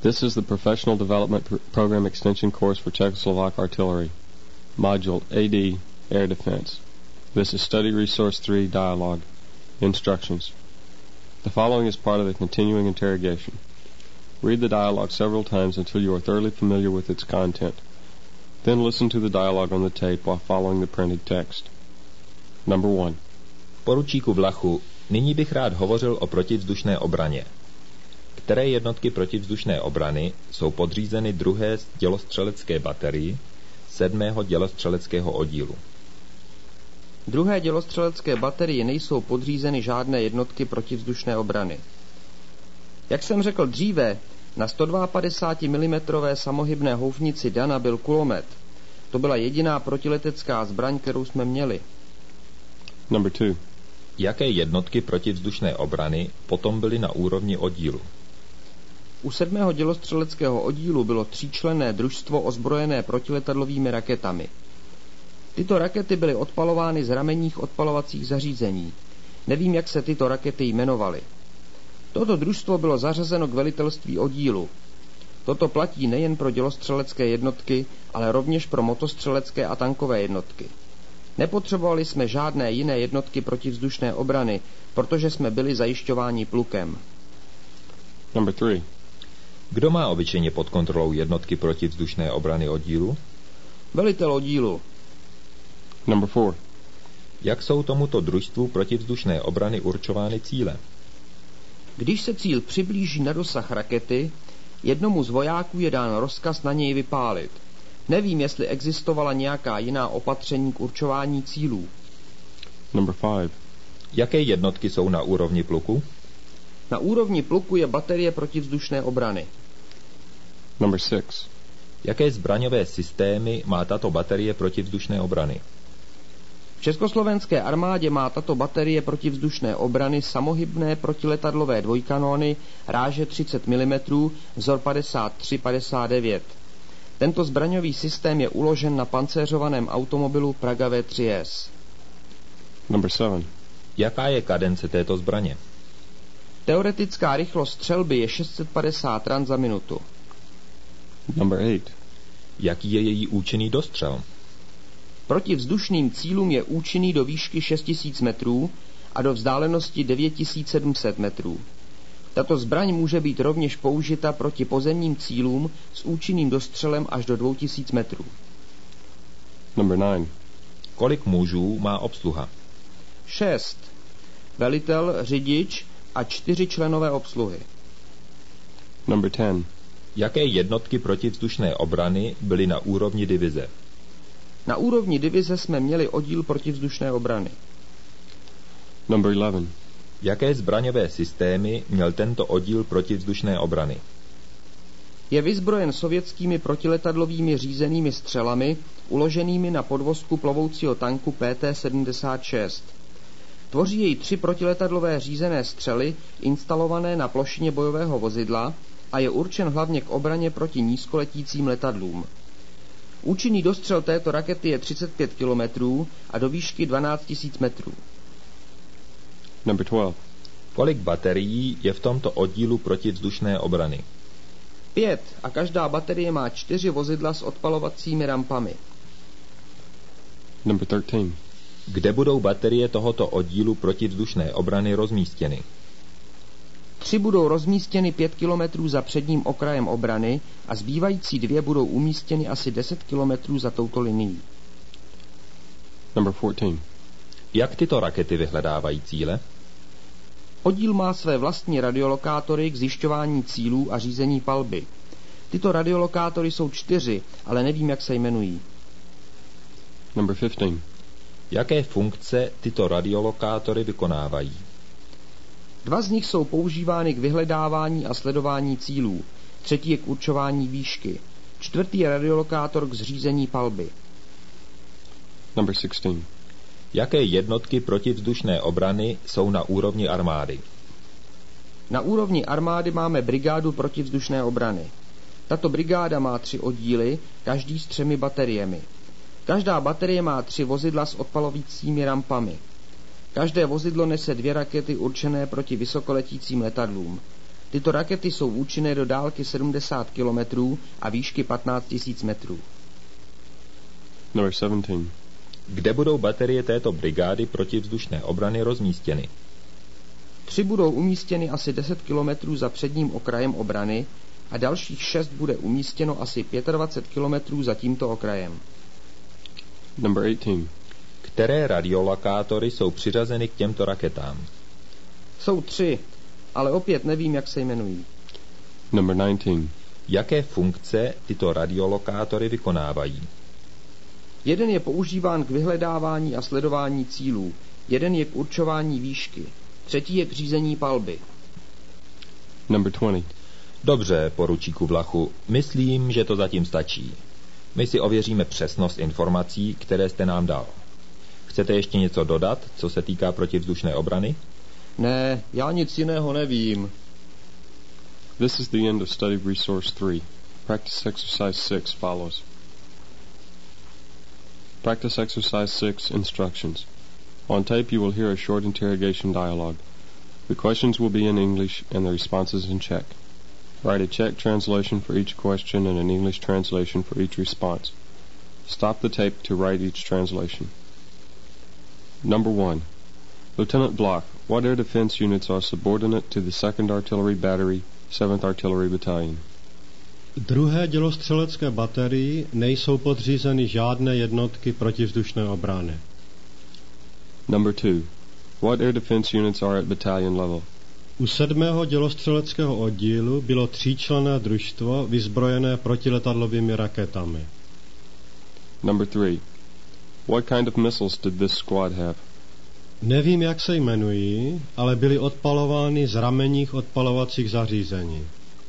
This is the Professional Development Program Extension course for Czechoslovak Artillery, Module AD, Air Defense. This is Study Resource 3, Dialogue. Instructions. The following is part of the continuing interrogation. Read the dialogue several times until you are thoroughly familiar with its content. Then listen to the dialogue on the tape while following the printed text. Number 1. Poručíku Vlachu, nyní bych rád hovořil o protivzdušné obraně. Které jednotky protivzdušné obrany jsou podřízeny 2. dělostřelecké baterii 7. dělostřeleckého oddílu? 2. dělostřelecké baterii nejsou podřízeny žádné jednotky protivzdušné obrany. Jak jsem řekl dříve, na 152 mm samohybné houfnici Dana byl kulomet. To byla jediná protiletecká zbraň, kterou jsme měli. Number 2. Jaké jednotky protivzdušné obrany potom byly na úrovni oddílu? U 7. dělostřeleckého oddílu bylo 3členné družstvo ozbrojené protiletadlovými raketami. Tyto rakety byly odpalovány z ramenních odpalovacích zařízení. Nevím, jak se tyto rakety jmenovaly. Toto družstvo bylo zařazeno k velitelství oddílu. Toto platí nejen pro dělostřelecké jednotky, ale rovněž pro motostřelecké a tankové jednotky. Nepotřebovali jsme žádné jiné jednotky protivzdušné obrany, protože jsme byli zajišťováni plukem. Number 3. Kdo má obyčejně pod kontrolou jednotky protivzdušné obrany oddílu? Velitel oddílu. Number 4. Jak jsou tomuto družstvu protivzdušné obrany určovány cíle? Když se cíl přiblíží na dosah rakety, jednomu z vojáků je dán rozkaz na něj vypálit. Nevím, jestli existovala nějaká jiná opatření k určování cílů. Number 5. Jaké jednotky jsou na úrovni pluku? Na úrovni pluku je baterie protivzdušné obrany. Number 6. Jaké zbraňové systémy má tato baterie protivzdušné obrany? V československé armádě má tato baterie protivzdušné obrany samohybné protiletadlové dvojkanóny ráže 30 mm, vzor 53-59. Tento zbraňový systém je uložen na pancéřovaném automobilu Praga V3S. Number 7. Jaká je kadence této zbraně? Teoretická rychlost střelby je 650 ran za minutu. Number 8. Jaký je její účinný dostřel? Proti vzdušným cílům je účinný do výšky 6000 metrů a do vzdálenosti 9700 metrů. Tato zbraň může být rovněž použita proti pozemním cílům s účinným dostřelem až do 2000 metrů. Number 9. Kolik mužů má obsluha? 6. Velitel, řidič a 4 členové obsluhy. Number 10. Jaké jednotky protivzdušné obrany byly na úrovni divize? Na úrovni divize jsme měli oddíl protivzdušné obrany. Number 11. Jaké zbraňové systémy měl tento oddíl protivzdušné obrany? Je vyzbrojen sovětskými protiletadlovými řízenými střelami, uloženými na podvozku plovoucího tanku PT-76. Tvoří jej 3 protiletadlové řízené střely instalované na plošině bojového vozidla a je určen hlavně k obraně proti nízkoletícím letadlům. Účinný dostřel této rakety je 35 km a do výšky 12 000 metrů. Number 12. Kolik baterií je v tomto oddílu protivzdušné obrany? 5 a každá baterie má 4 vozidla s odpalovacími rampami. Number 13. Kde budou baterie tohoto oddílu protivzdušné obrany rozmístěny? 3 budou rozmístěny 5 km za předním okrajem obrany a zbývající 2 budou umístěny asi 10 km za touto linií. Number 14. Jak tyto rakety vyhledávají cíle? Oddíl má své vlastní radiolokátory k zjišťování cílů a řízení palby. Tyto radiolokátory jsou 4, ale nevím, jak se jmenují. Number 15. Jaké funkce tyto radiolokátory vykonávají? 2 z nich jsou používány k vyhledávání a sledování cílů, 3 je k určování výšky, 4 je radiolokátor k zřízení palby. Number 16. Jaké jednotky protivzdušné obrany jsou na úrovni armády? Na úrovni armády máme brigádu protivzdušné obrany. Tato brigáda má 3 oddíly, každý s 3 bateriemi. Každá baterie má 3 vozidla s odpalovacími rampami. Každé vozidlo nese 2 rakety určené proti vysokoletícím letadlům. Tyto rakety jsou účinné do dálky 70 km a výšky 15 000 metrů. Number 17. Kde budou baterie této brigády protivzdušné obrany rozmístěny? 3 budou umístěny asi 10 km za předním okrajem obrany a dalších 6 bude umístěno asi 25 km za tímto okrajem. Number 18. Které radiolokátory jsou přiřazeny k těmto raketám? Jsou 3, ale opět nevím, jak se jmenují. Number 19. Jaké funkce tyto radiolokátory vykonávají? Jeden je používán k vyhledávání a sledování cílů, jeden je k určování výšky, třetí je k řízení palby. Number 20. Dobře, poručíku Vlachu, myslím, že to zatím stačí. My si ověříme přesnost informací, které jste nám dal. Chcete ještě něco dodat, co se týká protivzdušné obrany? Ne, já nic jiného nevím. This is the end of study resource 3. Practice exercise 6 follows. Practice exercise 6 instructions. On tape you will hear a short interrogation dialogue. The questions will be in English and the responses in Czech. Write a Czech translation for each question and an English translation for each response. Stop the tape to write each translation. Number 1. Lieutenant Bloch, what air defense units are subordinate to the 2nd Artillery Battery, 7th Artillery Battalion? Druhé dělostřelecké baterii nejsou podřízeny žádné jednotky protivzdušné obrany. Number 2. What air defense units are at battalion level? U 7. dělostřeleckého oddílu bylo 3členné družstvo vyzbrojené protiletadlovými raketami. Number 3. What kind of missiles did this squad have? Nevím, jak se jmenují, ale byly odpalovány z ramenních odpalovacích zařízení.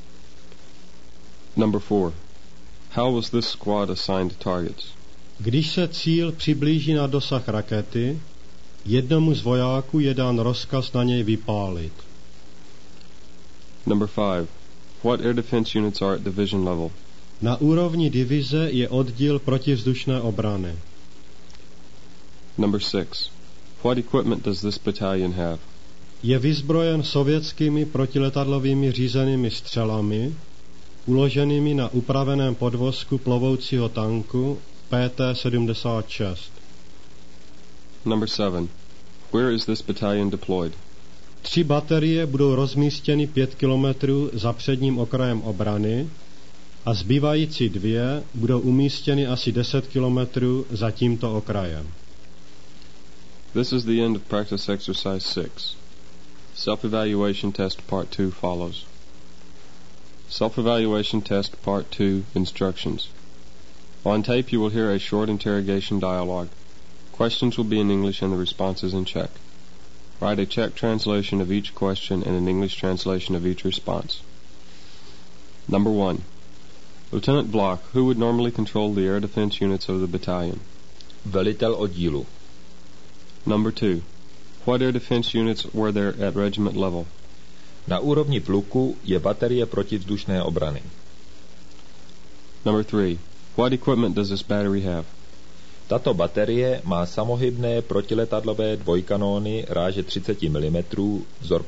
Number 4. How was this squad assigned targets? Když se cíl přiblíží na dosah rakety, jednomu z vojáků je dán rozkaz na něj vypálit. Number 5. What air defense units are at division level? Na úrovni divize je oddíl protivzdušné obrany. Number 6. What equipment does this battalion have? Je vyzbrojen sovětskými protiletadlovými řízenými střelami, uloženými na upraveném podvozku plovoucího tanku PT-76. Number 7. Where is this battalion deployed? 3 baterie budou rozmístěny 5 kilometrů za předním okrajem obrany a zbývající 2 budou umístěny asi 10 kilometrů za tímto okrajem. This is the end of practice exercise 6. Self-evaluation test part 2 follows. Self-evaluation test part 2 instructions. On tape you will hear a short interrogation dialogue. Questions will be in English and the responses in Czech. Write a Czech translation of each question and an English translation of each response. Number 1. Lieutenant Bloch, who would normally control the air defense units of the battalion? Velitel oddílu. Number 2. What air defense units were there at regiment level? Na úrovni pluku je baterie protivzdušné obrany. Number 3. What equipment does this battery have? Tato baterie má samohybné protiletadlové dvojkanóny ráže 30 mm, vzor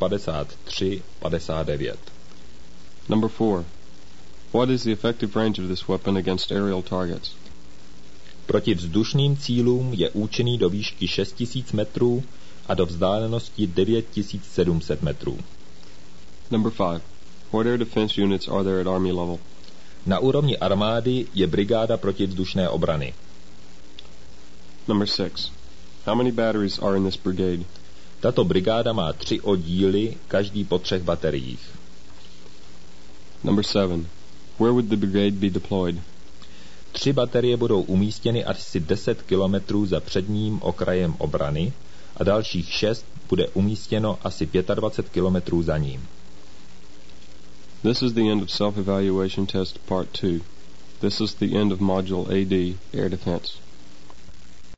53-59. Number 4. What is the effective range of this weapon against aerial targets? Proti vzdušným cílům je účinný do výšky 6000 metrů a do vzdálenosti 9700 metrů. Number 5. What air defense units are there at Army level? Na úrovni armády je brigáda protivzdušné obrany. Number 6. How many batteries are in this brigade? Tato brigáda má 3 oddíly, každý po 3 bateriích. Number 7. Where would the brigade be deployed? 3 baterie budou umístěny asi 10 kilometrů za předním okrajem obrany a dalších 6 bude umístěno asi 25 kilometrů za ním. This is the end of self-evaluation test part 2. This is the end of module AD, Air Defense.